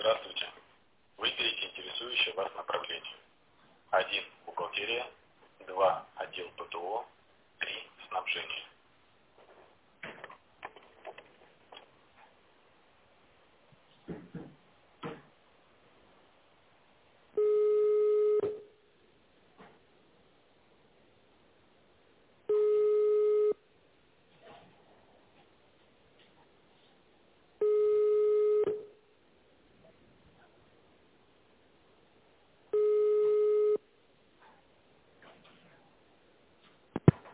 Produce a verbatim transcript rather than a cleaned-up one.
Здравствуйте. Выберите интересующее вас направление. один. Бухгалтерия. два. Отдел ПТО. три. Снабжение.